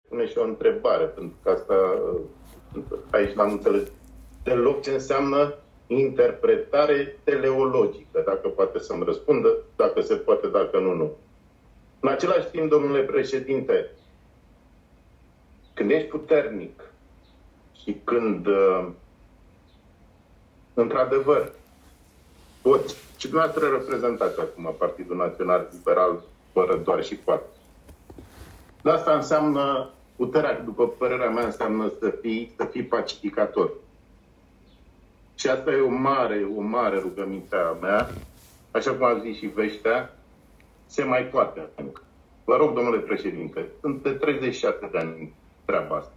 pune și o întrebare, pentru că asta aici n-am înțeles deloc ce înseamnă interpretare teleologică, dacă poate să-mi răspundă, dacă se poate, dacă nu, nu. În același timp, domnule președinte, când ești puternic și când, într-adevăr, poți, și dumneavoastră reprezentați acum Partidul Național Liberal, fără doar și poate. Dar asta înseamnă, puterea, după părerea mea, înseamnă să fii pacificator. Și asta e o mare rugăminte a mea, așa cum a zis și Veștea, se mai poate încă. Vă rog, domnule președinte, sunt de 37 de ani treaba asta.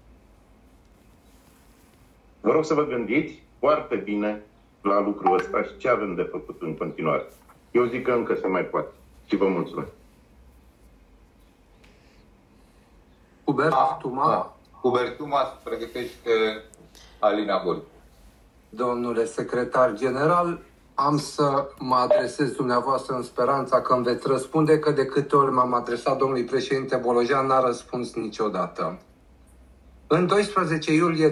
Vă rog să vă gândiți foarte bine la lucrul ăsta și ce avem de făcut în continuare. Eu zic că încă se mai poate. Și vă mulțumesc. Hubert Tuma. Hubert Tuma se pregătește Alina Gorghiu. Domnule secretar general, am să mă adresez dumneavoastră în speranța că îmi veți răspunde, că de câte ori m-am adresat domnului președinte Bolojan, n-a răspuns niciodată. În 12 iulie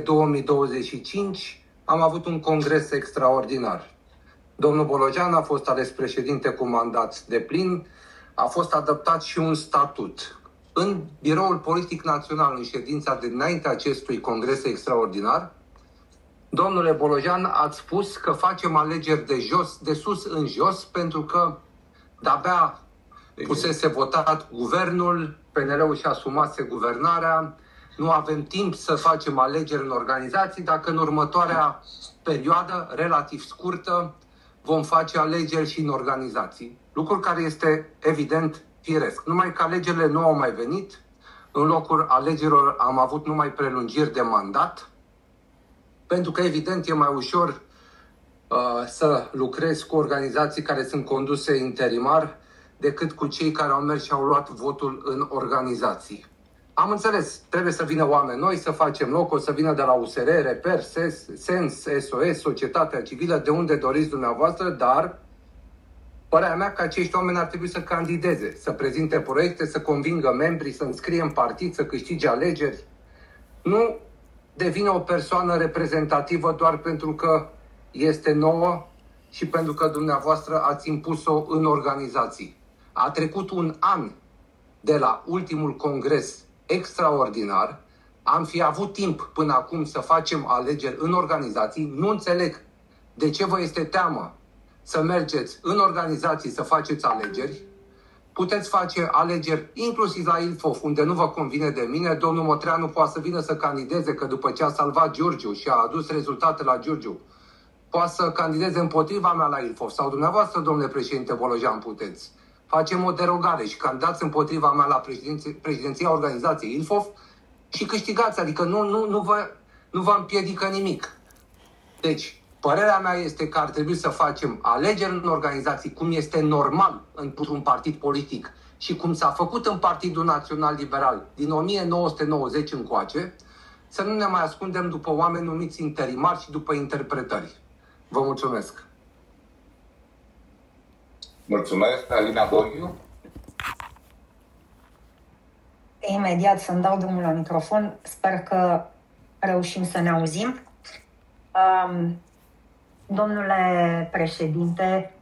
2025 am avut un congres extraordinar. Domnul Bolojan a fost ales președinte cu mandat deplin, a fost adoptat și un statut. În Biroul Politic Național, în ședința de dinainte acestui congres extraordinar, domnule Bolojan, ați spus că facem alegeri de sus în jos, pentru că de-abia pusese votat guvernul, PNL-ul și asumase guvernarea, nu avem timp să facem alegeri în organizații, dacă în următoarea perioadă, relativ scurtă, vom face alegeri și în organizații. Lucru care este evident firesc. Numai că alegerile nu au mai venit, în locul alegerilor am avut numai prelungiri de mandat, pentru că, evident, e mai ușor să lucrezi cu organizații care sunt conduse interimar decât cu cei care au mers și au luat votul în organizații. Am înțeles, trebuie să vină oameni noi, să facem loc, o să vină de la USR, Reper, Sens, SOS, Societatea Civilă, de unde doriți dumneavoastră, dar părerea mea că acești oameni ar trebui să candideze, să prezinte proiecte, să convingă membrii, să înscrie în partid, să câștige alegeri. Nu devine o persoană reprezentativă doar pentru că este nouă și pentru că dumneavoastră ați impus-o în organizații. A trecut un an de la ultimul congres extraordinar, am fi avut timp până acum să facem alegeri în organizații. Nu înțeleg de ce vă este teamă să mergeți în organizații să faceți alegeri. Puteți face alegeri inclusiv la Ilfov, unde nu vă convine de mine. Domnul Motreanu poate să vină să candideze, că după ce a salvat Giurgiu și a adus rezultate la Giurgiu, poate să candideze împotriva mea la Ilfov. Sau dumneavoastră, domnule președinte Bolojan, puteți. Facem o derogare și candidați împotriva mea la președinția organizației Ilfov și câștigați. Adică nu vă împiedică nimic. Deci, părerea mea este că ar trebui să facem alegeri în organizații, cum este normal într-un partid politic și cum s-a făcut în Partidul Național Liberal din 1990 încoace, să nu ne mai ascundem după oameni numiți interimari și după interpretări. Vă mulțumesc! Mulțumesc, Alina Gorghiu. Imediat să-mi dau drumul la microfon. Sper că reușim să ne auzim. Domnule președinte,